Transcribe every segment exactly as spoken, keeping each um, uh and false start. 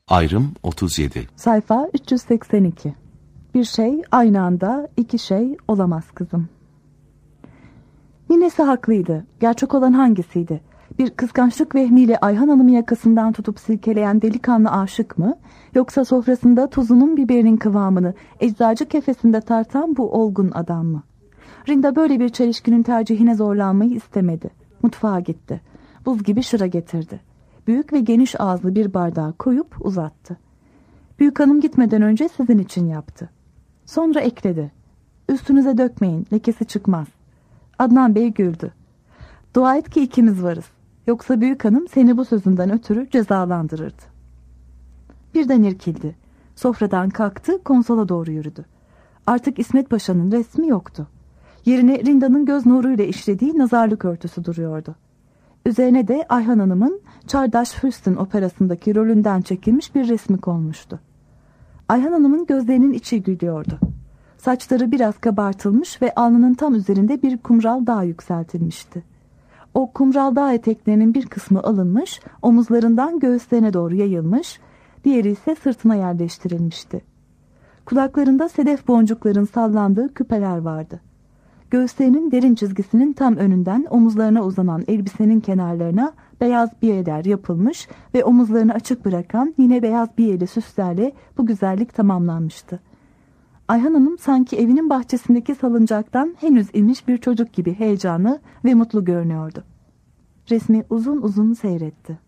Ayrım otuz yedi. Sayfa üç yüz seksen iki. Bir şey aynı anda iki şey olamaz kızım. Ninesi haklıydı. Gerçek olan hangisiydi? Bir kıskançlık vehmiyle Ayhan Hanım'ı yakasından tutup silkeleyen delikanlı aşık mı? Yoksa sofrasında tuzunun biberinin kıvamını eczacı kefesinde tartan bu olgun adam mı? Rinda böyle bir çelişkinin tercihine zorlanmayı istemedi. Mutfağa gitti. Buz gibi şıra getirdi. Büyük ve geniş ağızlı bir bardağı koyup uzattı. Büyük hanım gitmeden önce sizin için yaptı. Sonra ekledi. Üstünüze dökmeyin, lekesi çıkmaz. Adnan Bey güldü. Dua et ki ikimiz varız. Yoksa büyük hanım seni bu sözünden ötürü cezalandırırdı. Birden irkildi. Sofradan kalktı, konsola doğru yürüdü. Artık İsmet Paşa'nın resmi yoktu. Yerine Rinda'nın göz nuruyla işlediği nazarlık örtüsü duruyordu. Üzerine de Ayhan Hanım'ın Çardaş Füst'ün operasındaki rolünden çekilmiş bir resmi konmuştu. Ayhan Hanım'ın gözlerinin içi gülüyordu. Saçları biraz kabartılmış ve alnının tam üzerinde bir kumral dağ yükseltilmişti. O kumral dağ eteklerinin bir kısmı alınmış, omuzlarından göğüslerine doğru yayılmış, diğeri ise sırtına yerleştirilmişti. Kulaklarında sedef boncukların sallandığı küpeler vardı. Göğüslerinin derin çizgisinin tam önünden omuzlarına uzanan elbisenin kenarlarına beyaz biyeler yapılmış ve omuzlarını açık bırakan yine beyaz biyeli süslerle bu güzellik tamamlanmıştı. Ayhan Hanım sanki evinin bahçesindeki salıncaktan henüz inmiş bir çocuk gibi heyecanlı ve mutlu görünüyordu. Resmi uzun uzun seyretti.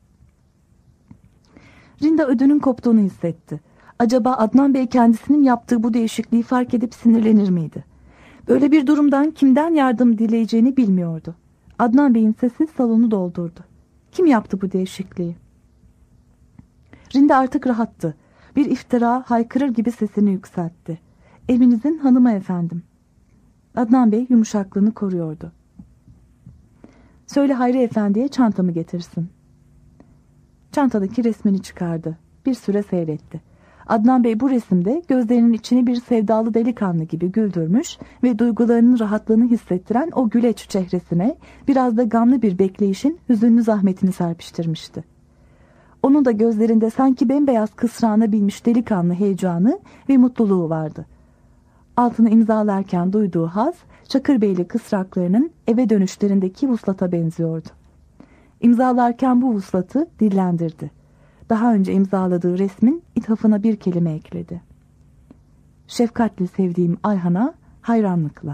Rinda ödünün koptuğunu hissetti. Acaba Adnan Bey kendisinin yaptığı bu değişikliği fark edip sinirlenir miydi? Böyle bir durumdan kimden yardım dileyeceğini bilmiyordu. Adnan Bey'in sesi salonu doldurdu. Kim yaptı bu değişikliği? Rinda artık rahattı. Bir iftira haykırır gibi sesini yükseltti. Evinizin hanımı efendim. Adnan Bey yumuşaklığını koruyordu. Söyle Hayri Efendi'ye çantamı getirsin. Çantadaki resmini çıkardı. Bir süre seyretti. Adnan Bey bu resimde gözlerinin içini bir sevdalı delikanlı gibi güldürmüş ve duygularının rahatlığını hissettiren o güleç çehresine biraz da gamlı bir bekleyişin hüzünlü zahmetini serpiştirmişti. Onun da gözlerinde sanki bembeyaz kısrağına binmiş delikanlı heyecanı ve mutluluğu vardı. Altını imzalarken duyduğu haz, Çakırbeyli kısraklarının eve dönüşlerindeki vuslata benziyordu. İmzalarken bu vuslatı dillendirdi. Daha önce imzaladığı resmin ithafına bir kelime ekledi. Şefkatli sevdiğim Ayhan'a hayranlıkla.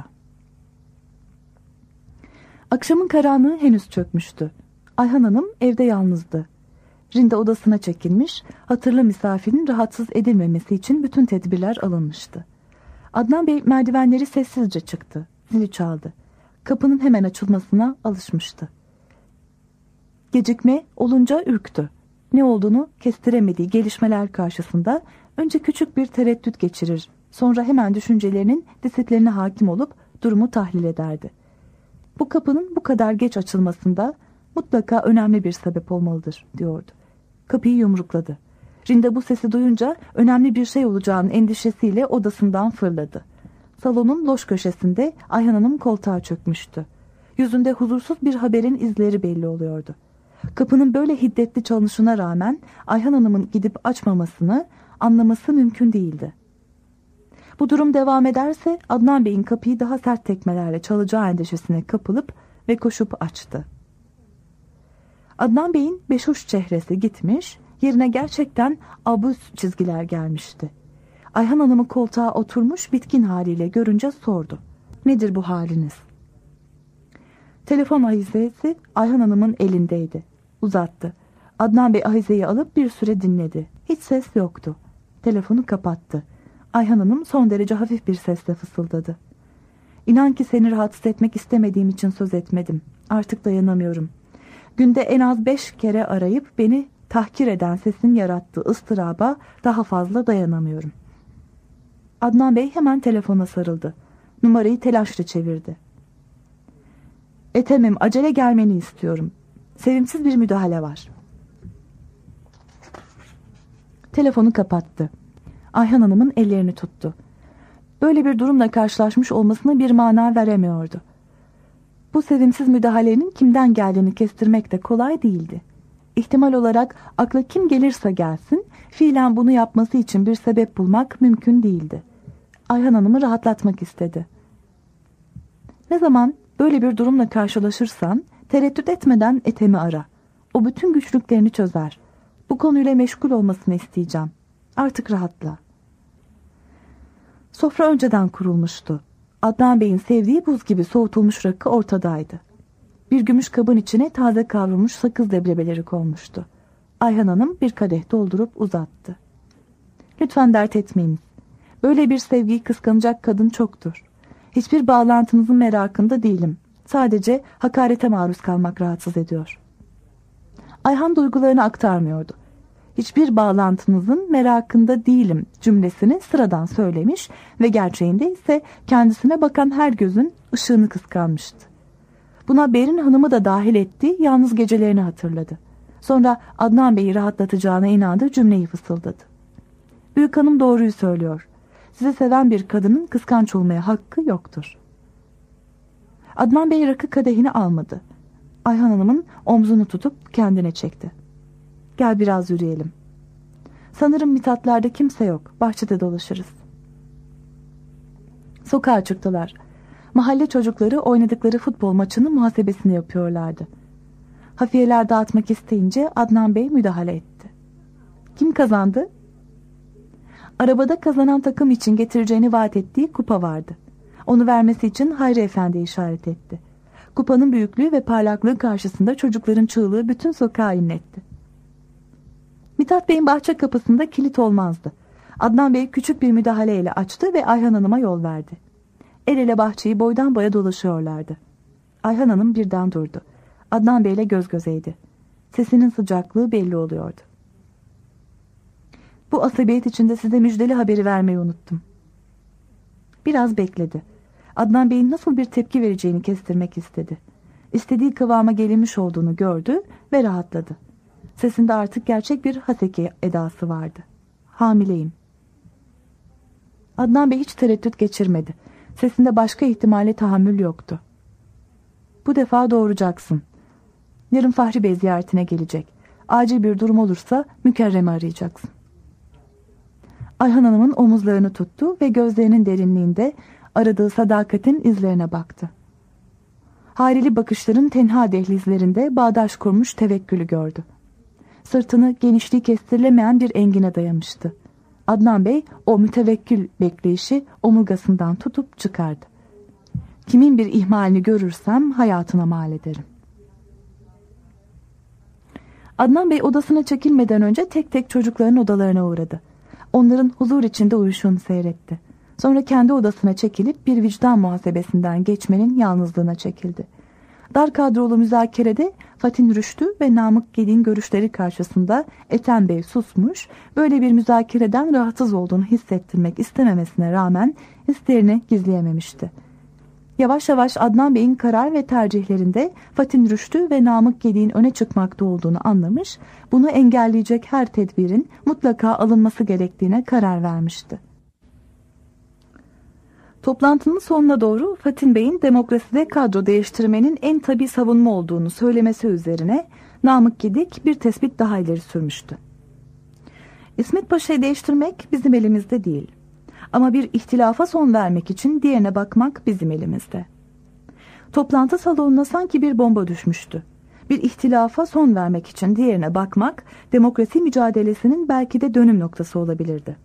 Akşamın karanlığı henüz çökmüştü. Ayhan Hanım evde yalnızdı. Rinda odasına çekilmiş, hatırlı misafirin rahatsız edilmemesi için bütün tedbirler alınmıştı. Adnan Bey merdivenleri sessizce çıktı. Zili çaldı. Kapının hemen açılmasına alışmıştı. Gecikme olunca ürktü. Ne olduğunu kestiremediği gelişmeler karşısında önce küçük bir tereddüt geçirir. Sonra hemen düşüncelerinin disiplinine hakim olup durumu tahlil ederdi. Bu kapının bu kadar geç açılmasında mutlaka önemli bir sebep olmalıdır diyordu. Kapıyı yumrukladı. Rinda bu sesi duyunca önemli bir şey olacağının endişesiyle odasından fırladı. Salonun loş köşesinde Ayhan Hanım koltuğa çökmüştü. Yüzünde huzursuz bir haberin izleri belli oluyordu. Kapının böyle hiddetli çalınışına rağmen Ayhan Hanım'ın gidip açmamasını anlaması mümkün değildi. Bu durum devam ederse Adnan Bey'in kapıyı daha sert tekmelerle çalacağı endişesine kapılıp ve koşup açtı. Adnan Bey'in beşuş çehresi gitmiş, yerine gerçekten abuz çizgiler gelmişti. Ayhan Hanım'ı koltuğa oturmuş bitkin haliyle görünce sordu. Nedir bu haliniz? Telefon ahizesi Ayhan Hanım'ın elindeydi. Uzattı. Adnan Bey ahizeyi alıp bir süre dinledi. Hiç ses yoktu. Telefonu kapattı. Ayhan Hanım son derece hafif bir sesle fısıldadı. İnan ki seni rahatsız etmek istemediğim için söz etmedim. Artık dayanamıyorum. Günde en az beş kere arayıp beni tahkir eden sesin yarattığı ıstıraba daha fazla dayanamıyorum. Adnan Bey hemen telefona sarıldı. Numarayı telaşla çevirdi. Ethem'im, acele gelmeni istiyorum. Sevimsiz bir müdahale var. Telefonu kapattı. Ayhan Hanım'ın ellerini tuttu. Böyle bir durumla karşılaşmış olmasına bir mana veremiyordu. Bu sevimsiz müdahalenin kimden geldiğini kestirmek de kolay değildi. İhtimal olarak akla kim gelirse gelsin fiilen bunu yapması için bir sebep bulmak mümkün değildi. Ayhan Hanım'ı rahatlatmak istedi. Ne zaman böyle bir durumla karşılaşırsan tereddüt etmeden Ethem'i ara. O bütün güçlüklerini çözer. Bu konuyla meşgul olmasını isteyeceğim. Artık rahatla. Sofra önceden kurulmuştu. Adnan Bey'in sevdiği buz gibi soğutulmuş rakı ortadaydı. Bir gümüş kabın içine taze kavrulmuş sakız leblebileri konmuştu. Ayhan Hanım bir kadeh doldurup uzattı. Lütfen dert etmeyiniz. Böyle bir sevgiyi kıskanacak kadın çoktur. Hiçbir bağlantınızın merakında değilim. Sadece hakarete maruz kalmak rahatsız ediyor. Ayhan duygularını aktarmıyordu. Hiçbir bağlantınızın merakında değilim cümlesini sıradan söylemiş ve gerçeğinde ise kendisine bakan her gözün ışığını kıskanmıştı. Buna Berin Hanım'ı da dahil ettiği yalnız gecelerini hatırladı. Sonra Adnan Bey'i rahatlatacağına inandığı cümleyi fısıldadı. Büyük hanım doğruyu söylüyor. Sizi seven bir kadının kıskanç olmaya hakkı yoktur. Adnan Bey rakı kadehini almadı. Ayhan Hanım'ın omzunu tutup kendine çekti. Gel biraz yürüyelim. Sanırım Mithatlar'da kimse yok. Bahçede dolaşırız. Sokağa çıktılar. Mahalle çocukları oynadıkları futbol maçının muhasebesini yapıyorlardı. Hafiyeler dağıtmak isteyince Adnan Bey müdahale etti. Kim kazandı? Arabada kazanan takım için getireceğini vaat ettiği kupa vardı. Onu vermesi için Hayri Efendi'ye işaret etti. Kupanın büyüklüğü ve parlaklığı karşısında çocukların çığlığı bütün sokağı inletti. Mithat Bey'in bahçe kapısında kilit olmazdı. Adnan Bey küçük bir müdahaleyle açtı ve Ayhan Hanım'a yol verdi. El ele bahçeyi boydan boya dolaşıyorlardı. Ayhan Hanım birden durdu. Adnan Bey ile göz gözeydi. Sesinin sıcaklığı belli oluyordu. Bu asabiyet içinde size müjdeli haberi vermeyi unuttum. Biraz bekledi. Adnan Bey'in nasıl bir tepki vereceğini kestirmek istedi. İstediği kıvama gelinmiş olduğunu gördü ve rahatladı. Sesinde artık gerçek bir haseki edası vardı. Hamileyim. Adnan Bey hiç tereddüt geçirmedi. Sesinde başka ihtimale tahammül yoktu. Bu defa doğuracaksın. Yarın Fahri Bey ziyaretine gelecek. Acil bir durum olursa Mükerrem'i arayacaksın. Ayhan Hanım'ın omuzlarını tuttu ve gözlerinin derinliğinde aradığı sadakatin izlerine baktı. Harili bakışların tenha dehlizlerinde bağdaş kurmuş tevekkülü gördü. Sırtını genişliği kestirilemeyen bir engine dayamıştı. Adnan Bey o mütevekkil bekleyişi omurgasından tutup çıkardı. Kimin bir ihmalini görürsem hayatına mal ederim. Adnan Bey odasına çekilmeden önce tek tek çocukların odalarına uğradı. Onların huzur içinde uyuşunu seyretti. Sonra kendi odasına çekilip bir vicdan muhasebesinden geçmenin yalnızlığına çekildi. Dar kadrolu müzakerede Fatin Rüştü ve Namık Gedik'in görüşleri karşısında Ethem Bey susmuş, böyle bir müzakereden rahatsız olduğunu hissettirmek istememesine rağmen hislerini gizleyememişti. Yavaş yavaş Adnan Bey'in karar ve tercihlerinde Fatin Rüştü ve Namık Gedik'in öne çıkmakta olduğunu anlamış, bunu engelleyecek her tedbirin mutlaka alınması gerektiğine karar vermişti. Toplantının sonuna doğru Fatin Bey'in demokraside kadro değiştirmenin en tabii savunma olduğunu söylemesi üzerine Namık Gedik bir tespit daha ileri sürmüştü. İsmet Paşa'yı değiştirmek bizim elimizde değil. Ama bir ihtilafa son vermek için diğerine bakmak bizim elimizde. Toplantı salonuna sanki bir bomba düşmüştü. Bir ihtilafa son vermek için diğerine bakmak demokrasi mücadelesinin belki de dönüm noktası olabilirdi.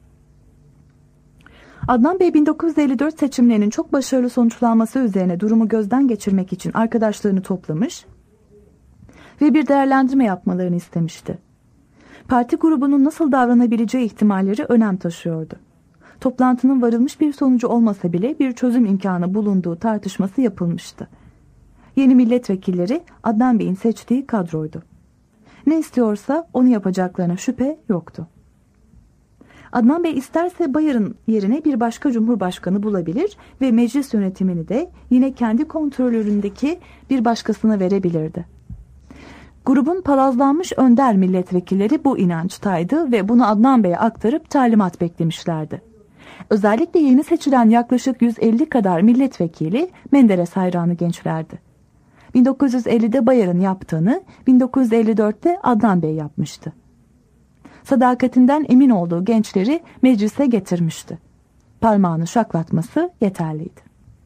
Adnan Bey bin dokuz yüz elli dört seçimlerinin çok başarılı sonuçlanması üzerine durumu gözden geçirmek için arkadaşlarını toplamış ve bir değerlendirme yapmalarını istemişti. Parti grubunun nasıl davranabileceği ihtimalleri önem taşıyordu. Toplantının varılmış bir sonucu olmasa bile bir çözüm imkanı bulunduğu tartışması yapılmıştı. Yeni milletvekilleri Adnan Bey'in seçtiği kadroydu. Ne istiyorsa onu yapacaklarına şüphe yoktu. Adnan Bey isterse Bayır'ın yerine bir başka cumhurbaşkanı bulabilir ve meclis yönetimini de yine kendi kontrolöründeki bir başkasına verebilirdi. Grubun palazlanmış önder milletvekilleri bu inançtaydı ve bunu Adnan Bey'e aktarıp talimat beklemişlerdi. Özellikle yeni seçilen yaklaşık yüz elli kadar milletvekili Menderes hayranı gençlerdi. bin dokuz yüz ellide Bayır'ın yaptığını bin dokuz yüz elli dörtte Adnan Bey yapmıştı. Sadakatinden emin olduğu gençleri meclise getirmişti. Parmağını şaklatması yeterliydi.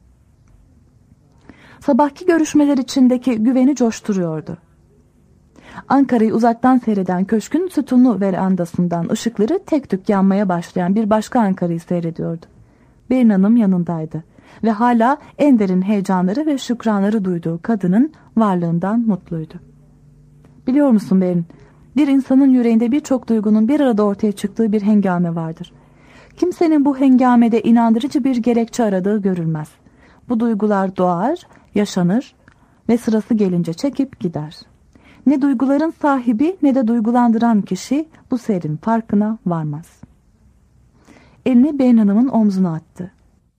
Sabahki görüşmeler içindeki güveni coşturuyordu. Ankara'yı uzaktan seyreden köşkün sütunlu verandasından ışıkları tek tük yanmaya başlayan bir başka Ankara'yı seyrediyordu. Berin Hanım yanındaydı ve hala en derin heyecanları ve şükranları duyduğu kadının varlığından mutluydu. Biliyor musun Berin, bir insanın yüreğinde birçok duygunun bir arada ortaya çıktığı bir hengame vardır. Kimsenin bu hengamede inandırıcı bir gerekçe aradığı görülmez. Bu duygular doğar, yaşanır ve sırası gelince çekip gider. Ne duyguların sahibi ne de duygulandıran kişi bu seyrin farkına varmaz. Elini Berin Hanım'ın omzuna attı.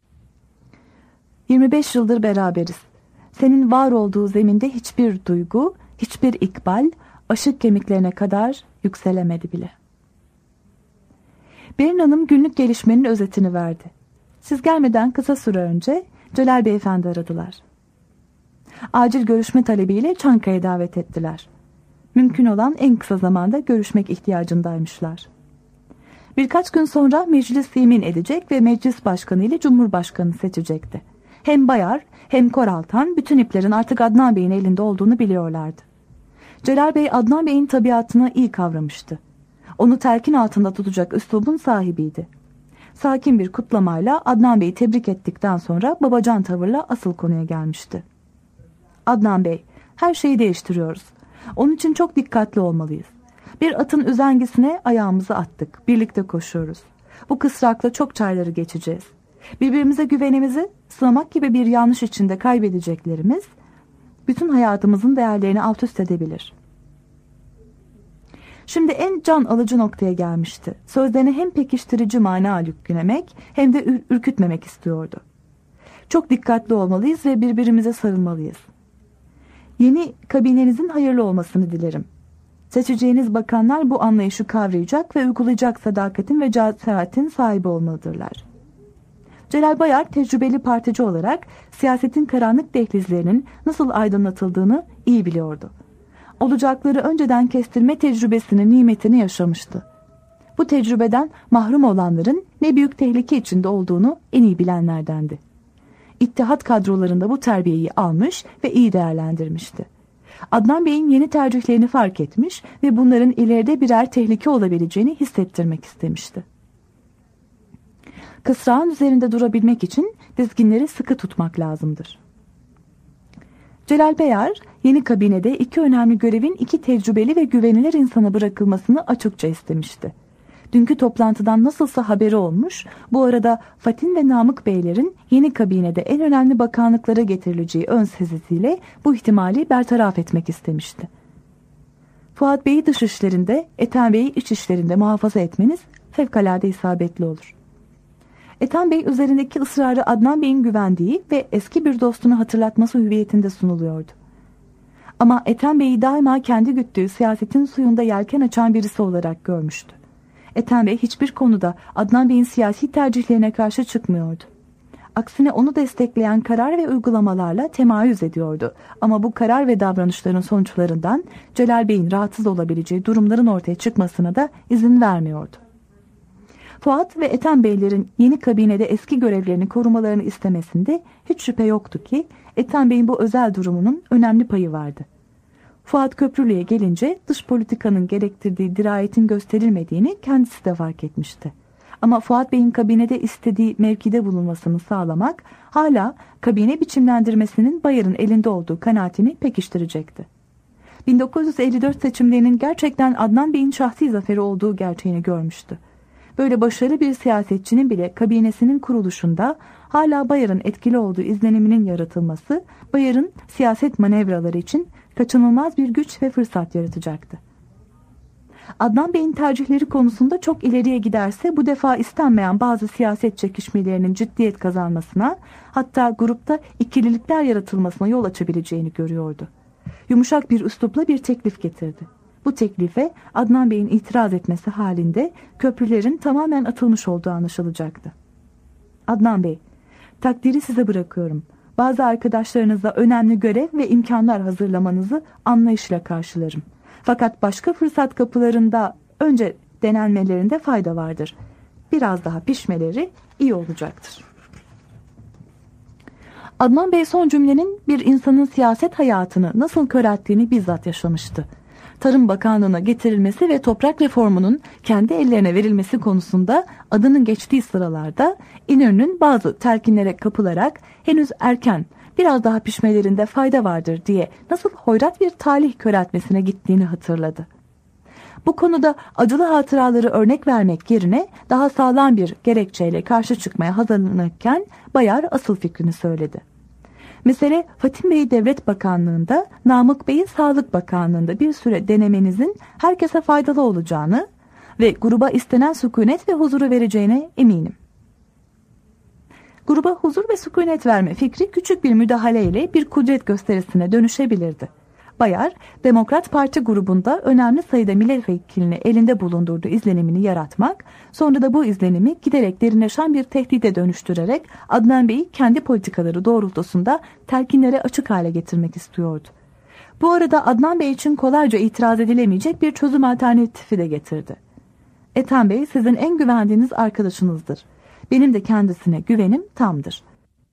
yirmi beş yıldır beraberiz. Senin var olduğu zeminde hiçbir duygu, hiçbir ikbal, aşık kemiklerine kadar yükselemedi bile. Berin Hanım günlük gelişmenin özetini verdi. Siz gelmeden kısa süre önce Celal Beyefendi aradılar. Acil görüşme talebiyle Çankaya'ya davet ettiler. Mümkün olan en kısa zamanda görüşmek ihtiyacındaymışlar. Birkaç gün sonra meclis yemin edecek ve meclis başkanı ile cumhurbaşkanı seçecekti. Hem Bayar hem Koraltan bütün iplerin artık Adnan Bey'in elinde olduğunu biliyorlardı. Celal Bey Adnan Bey'in tabiatını iyi kavramıştı. Onu telkin altında tutacak üslubun sahibiydi. Sakin bir kutlamayla Adnan Bey'i tebrik ettikten sonra babacan tavırla asıl konuya gelmişti. Adnan Bey, her şeyi değiştiriyoruz. Onun için çok dikkatli olmalıyız. Bir atın üzengisine ayağımızı attık. Birlikte koşuyoruz. Bu kısrakla çok çayları geçeceğiz. Birbirimize güvenimizi sınamak gibi bir yanlış içinde kaybedeceklerimiz bütün hayatımızın değerlerini alt üst edebilir. Şimdi en can alıcı noktaya gelmişti. Sözlerine hem pekiştirici mana yüklemek hem de ür- ürkütmemek istiyordu. Çok dikkatli olmalıyız ve birbirimize sarılmalıyız. Yeni kabinenizin hayırlı olmasını dilerim. Seçeceğiniz bakanlar bu anlayışı kavrayacak ve uygulayacak sadakatin ve cesaretin sahibi olmalıdırlar. Celal Bayar tecrübeli partici olarak siyasetin karanlık dehlizlerinin nasıl aydınlatıldığını iyi biliyordu. Olacakları önceden kestirme tecrübesinin nimetini yaşamıştı. Bu tecrübeden mahrum olanların ne büyük tehlike içinde olduğunu en iyi bilenlerdendi. İttihat kadrolarında bu terbiyeyi almış ve iyi değerlendirmişti. Adnan Bey'in yeni tercihlerini fark etmiş ve bunların ileride birer tehlike olabileceğini hissettirmek istemişti. Kısrağın üzerinde durabilmek için dizginleri sıkı tutmak lazımdır. Celal Bayar, yeni kabinede iki önemli görevin iki tecrübeli ve güvenilir insana bırakılmasını açıkça istemişti. Dünkü toplantıdan nasılsa haberi olmuş, bu arada Fatin ve Namık Beylerin yeni kabinede en önemli bakanlıklara getirileceği ön sezisiyle bu ihtimali bertaraf etmek istemişti. Fuat Bey'i dış işlerinde, Ethem Bey'i iç işlerinde muhafaza etmeniz fevkalade isabetli olur. Ethem Bey üzerindeki ısrarı Adnan Bey'in güvendiği ve eski bir dostunu hatırlatması hüviyetinde sunuluyordu. Ama Ethem Bey'i daima kendi güttüğü siyasetin suyunda yelken açan birisi olarak görmüştü. Ethem Bey hiçbir konuda Adnan Bey'in siyasi tercihlerine karşı çıkmıyordu. Aksine onu destekleyen karar ve uygulamalarla temayüz ediyordu. Ama bu karar ve davranışların sonuçlarından Celal Bey'in rahatsız olabileceği durumların ortaya çıkmasına da izin vermiyordu. Fuat ve Ethem Beylerin yeni kabinede eski görevlerini korumalarını istemesinde hiç şüphe yoktu ki Ethem Bey'in bu özel durumunun önemli payı vardı. Fuat Köprülü'ye gelince dış politikanın gerektirdiği dirayetin gösterilmediğini kendisi de fark etmişti. Ama Fuat Bey'in kabinede istediği mevkide bulunmasını sağlamak hala kabine biçimlendirmesinin Bayar'ın elinde olduğu kanaatini pekiştirecekti. bin dokuz yüz elli dört seçimlerinin gerçekten Adnan Bey'in şahsi zaferi olduğu gerçeğini görmüştü. Böyle başarılı bir siyasetçinin bile kabinesinin kuruluşunda hala Bayar'ın etkili olduğu izleniminin yaratılması, Bayar'ın siyaset manevraları için kaçınılmaz bir güç ve fırsat yaratacaktı. Adnan Bey'in tercihleri konusunda çok ileriye giderse bu defa istenmeyen bazı siyaset çekişmelerinin ciddiyet kazanmasına, hatta grupta ikililikler yaratılmasına yol açabileceğini görüyordu. Yumuşak bir üslupla bir teklif getirdi. Bu teklife Adnan Bey'in itiraz etmesi halinde köprülerin tamamen atılmış olduğu anlaşılacaktı. Adnan Bey, takdiri size bırakıyorum. Bazı arkadaşlarınızla önemli görev ve imkanlar hazırlamanızı anlayışla karşılarım. Fakat başka fırsat kapılarında önce denenmelerinde fayda vardır. Biraz daha pişmeleri iyi olacaktır. Adnan Bey son cümlenin bir insanın siyaset hayatını nasıl körelttiğini bizzat yaşamıştı. Tarım Bakanlığı'na getirilmesi ve toprak reformunun kendi ellerine verilmesi konusunda adının geçtiği sıralarda İnönü'nün bazı telkinlere kapılarak henüz erken, biraz daha pişmelerinde fayda vardır diye nasıl hoyrat bir talih köreltmesine gittiğini hatırladı. Bu konuda acılı hatıraları örnek vermek yerine daha sağlam bir gerekçeyle karşı çıkmaya hazırlanırken Bayar asıl fikrini söyledi. Mesele Fatim Bey'i Devlet Bakanlığı'nda, Namık Bey'i Sağlık Bakanlığı'nda bir süre denemenizin herkese faydalı olacağını ve gruba istenen sükunet ve huzuru vereceğine eminim. Gruba huzur ve sükunet verme fikri küçük bir müdahaleyle bir kudret gösterisine dönüşebilirdi. Bayar, Demokrat Parti grubunda önemli sayıda milletvekilini elinde bulundurduğu izlenimini yaratmak, sonra da bu izlenimi giderek derinleşen bir tehdide dönüştürerek Adnan Bey'i kendi politikaları doğrultusunda telkinlere açık hale getirmek istiyordu. Bu arada Adnan Bey için kolayca itiraz edilemeyecek bir çözüm alternatifi de getirdi. Ethem Bey sizin en güvendiğiniz arkadaşınızdır. Benim de kendisine güvenim tamdır.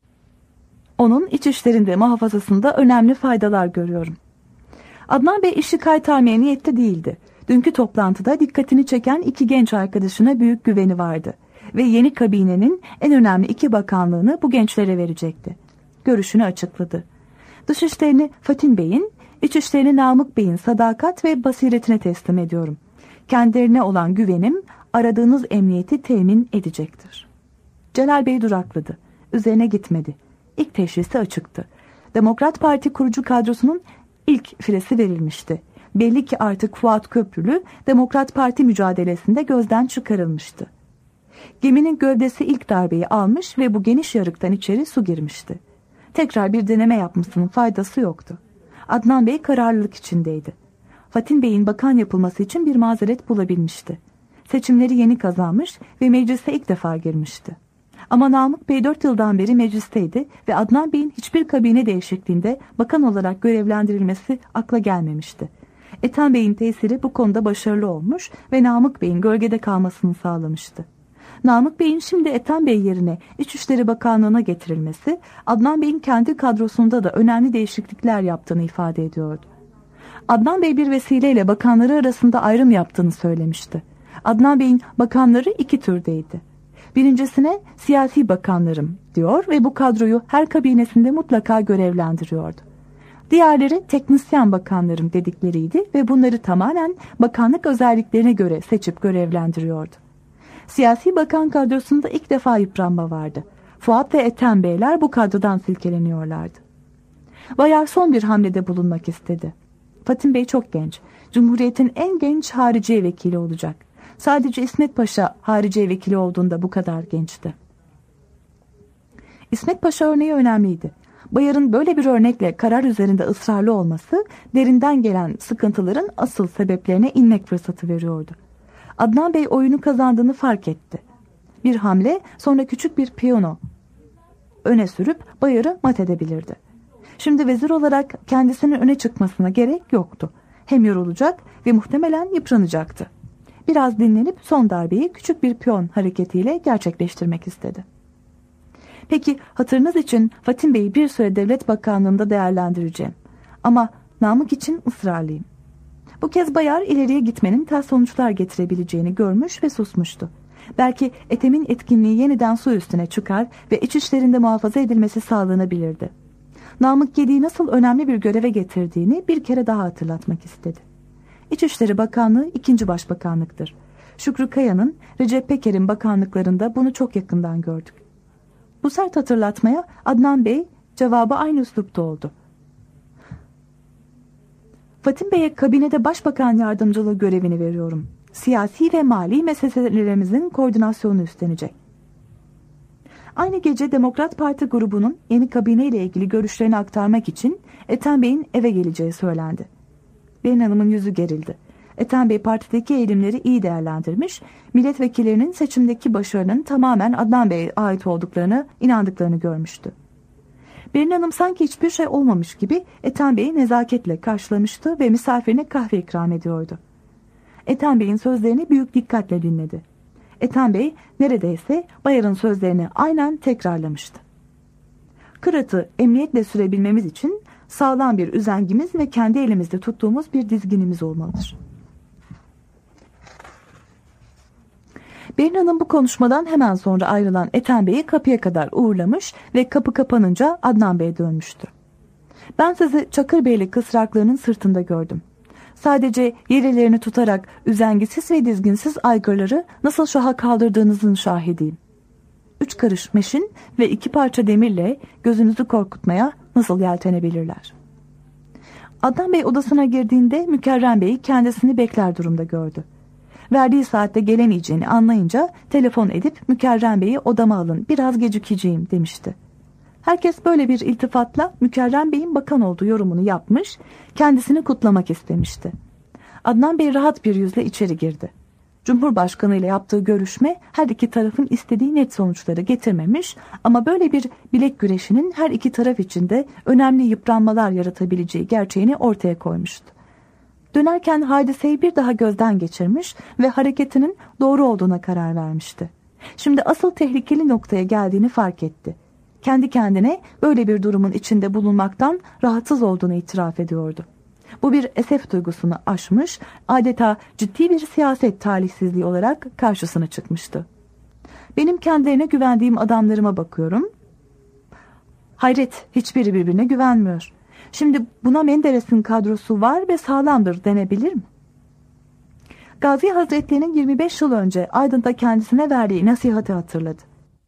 Onun iç işlerinde muhafazasında önemli faydalar görüyorum. Adnan Bey işi kaytarmaya niyette değildi. Dünkü toplantıda dikkatini çeken iki genç arkadaşına büyük güveni vardı. Ve yeni kabinenin en önemli iki bakanlığını bu gençlere verecekti. Görüşünü açıkladı. Dışişlerini Fatim Bey'in, İçişlerini Namık Bey'in sadakat ve basiretine teslim ediyorum. Kendilerine olan güvenim aradığınız emniyeti temin edecektir. Celal Bey durakladı. Üzerine gitmedi. İlk teşhisi açıktı. Demokrat Parti kurucu kadrosunun İlk filesi verilmişti. Belli ki artık Fuat Köprülü Demokrat Parti mücadelesinde gözden çıkarılmıştı. Geminin gövdesi ilk darbeyi almış ve bu geniş yarıktan içeri su girmişti. Tekrar bir deneme yapmasının faydası yoktu. Adnan Bey kararlılık içindeydi. Fatim Bey'in bakan yapılması için bir mazeret bulabilmişti. Seçimleri yeni kazanmış ve meclise ilk defa girmişti. Ama Namık Bey dört yıldan beri meclisteydi ve Adnan Bey'in hiçbir kabine değişikliğinde bakan olarak görevlendirilmesi akla gelmemişti. Ethem Bey'in tesiri bu konuda başarılı olmuş ve Namık Bey'in gölgede kalmasını sağlamıştı. Namık Bey'in şimdi Ethem Bey yerine İçişleri Bakanlığı'na getirilmesi, Adnan Bey'in kendi kadrosunda da önemli değişiklikler yaptığını ifade ediyordu. Adnan Bey bir vesileyle bakanları arasında ayrım yaptığını söylemişti. Adnan Bey'in bakanları iki türdeydi. Birincisine siyasi bakanlarım diyor ve bu kadroyu her kabinesinde mutlaka görevlendiriyordu. Diğerleri teknisyen bakanlarım dedikleriydi ve bunları tamamen bakanlık özelliklerine göre seçip görevlendiriyordu. Siyasi bakan kadrosunda ilk defa yıpranma vardı. Fuat ve Ethem Beyler bu kadrodan silkeleniyorlardı. Bayar son bir hamlede bulunmak istedi. Fatim Bey çok genç. Cumhuriyet'in en genç hariciye vekili olacak. Sadece İsmet Paşa hariciye vekili olduğunda bu kadar gençti. İsmet Paşa örneği önemliydi. Bayar'ın böyle bir örnekle karar üzerinde ısrarlı olması derinden gelen sıkıntıların asıl sebeplerine inmek fırsatı veriyordu. Adnan Bey oyunu kazandığını fark etti. Bir hamle sonra küçük bir piyano öne sürüp Bayar'ı mat edebilirdi. Şimdi vezir olarak kendisinin öne çıkmasına gerek yoktu. Hem yorulacak ve muhtemelen yıpranacaktı. Biraz dinlenip son darbeyi küçük bir piyon hareketiyle gerçekleştirmek istedi. Peki hatırınız için Fatim Bey'i bir süre Devlet Bakanlığı'nda değerlendireceğim. Ama Namık için ısrarlıyım. Bu kez Bayar ileriye gitmenin ters sonuçlar getirebileceğini görmüş ve susmuştu. Belki Ethem'in etkinliği yeniden su üstüne çıkar ve iç işlerinde muhafaza edilmesi sağlanabilirdi. Namık Gedi'yi nasıl önemli bir göreve getirdiğini bir kere daha hatırlatmak istedi. İçişleri Bakanlığı ikinci başbakanlıktır. Şükrü Kaya'nın, Recep Peker'in bakanlıklarında bunu çok yakından gördük. Bu sert hatırlatmaya Adnan Bey cevabı aynı üslupta oldu. Fatim Bey'e kabinede başbakan yardımcılığı görevini veriyorum. Siyasi ve mali meselelerimizin koordinasyonunu üstlenecek. Aynı gece Demokrat Parti grubunun yeni kabine ile ilgili görüşlerini aktarmak için Ethem Bey'in eve geleceği söylendi. Berin Hanım'ın yüzü gerildi. Ethem Bey partideki eğilimleri iyi değerlendirmiş, milletvekillerinin seçimdeki başarının tamamen Adnan Bey'e ait olduklarını, inandıklarını görmüştü. Berin Hanım sanki hiçbir şey olmamış gibi Ethem Bey'i nezaketle karşılamıştı ve misafirine kahve ikram ediyordu. Ethem Bey'in sözlerini büyük dikkatle dinledi. Ethem Bey neredeyse Bayar'ın sözlerini aynen tekrarlamıştı. Kıratı emniyetle sürebilmemiz için sağlam bir üzengimiz ve kendi elimizde tuttuğumuz bir dizginimiz olmalıdır. Berin Hanım bu konuşmadan hemen sonra ayrılan Ethem Bey'i kapıya kadar uğurlamış ve kapı kapanınca Adnan Bey'e dönmüştü. Ben sizi Çakırbeyli kısraklarının sırtında gördüm. Sadece yerelerini tutarak üzengisiz ve dizginsiz aygırları nasıl şaha kaldırdığınızın şahidiyim. Üç karış meşin ve iki parça demirle gözünüzü korkutmaya nasıl yeltenebilirler? Adnan Bey odasına girdiğinde Mükerrem Bey'i kendisini bekler durumda gördü. Verdiği saatte gelemeyeceğini anlayınca telefon edip Mükerrem Bey'i odama alın, biraz gecikeceğim demişti. Herkes böyle bir iltifatla Mükerrem Bey'in bakan olduğu yorumunu yapmış, kendisini kutlamak istemişti. Adnan Bey rahat bir yüzle içeri girdi. Cumhurbaşkanı ile yaptığı görüşme her iki tarafın istediği net sonuçları getirmemiş ama böyle bir bilek güreşinin her iki taraf için de önemli yıpranmalar yaratabileceği gerçeğini ortaya koymuştu. Dönerken hadiseyi bir daha gözden geçirmiş ve hareketinin doğru olduğuna karar vermişti. Şimdi asıl tehlikeli noktaya geldiğini fark etti. Kendi kendine böyle bir durumun içinde bulunmaktan rahatsız olduğunu itiraf ediyordu. Bu bir esef duygusunu aşmış, adeta ciddi bir siyaset talihsizliği olarak karşısına çıkmıştı. Benim kendilerine güvendiğim adamlarıma bakıyorum. Hayret, hiçbiri birbirine güvenmiyor. Şimdi buna Menderes'in kadrosu var ve sağlamdır denebilir mi? Gazi Hazretleri'nin yirmi beş yıl önce Aydın'da kendisine verdiği nasihati hatırladı.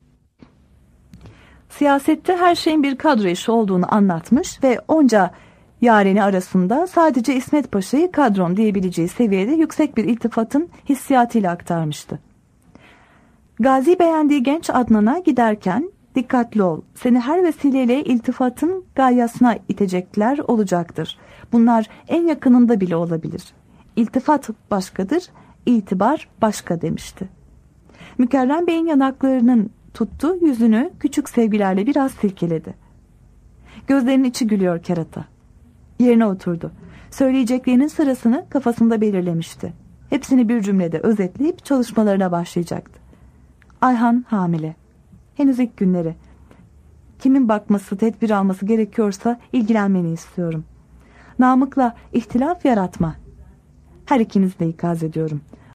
Siyasette her şeyin bir kadro işi olduğunu anlatmış ve onca yareni arasında sadece İsmet Paşa'yı kadron diyebileceği seviyede yüksek bir iltifatın hissiyatıyla aktarmıştı. Gazi beğendiği genç Adnan'a giderken dikkatli ol, seni her vesileyle iltifatın gayasına itecekler olacaktır. Bunlar en yakınında bile olabilir. İltifat başkadır, itibar başka demişti. Mükerrem Bey'in yanaklarının tuttu, yüzünü küçük sevgilerle biraz silkeledi. Gözlerinin içi gülüyor kerata. Yerine oturdu. Söyleyeceklerinin sırasını kafasında belirlemişti. Hepsini bir cümlede özetleyip çalışmalarına başlayacaktı. Ayhan hamile. Henüz ilk günleri. Kimin bakması, tedbir alması gerekiyorsa ilgilenmeni istiyorum. Namık'la ihtilaf yaratma. Her ikinizi de ikaz ediyorum.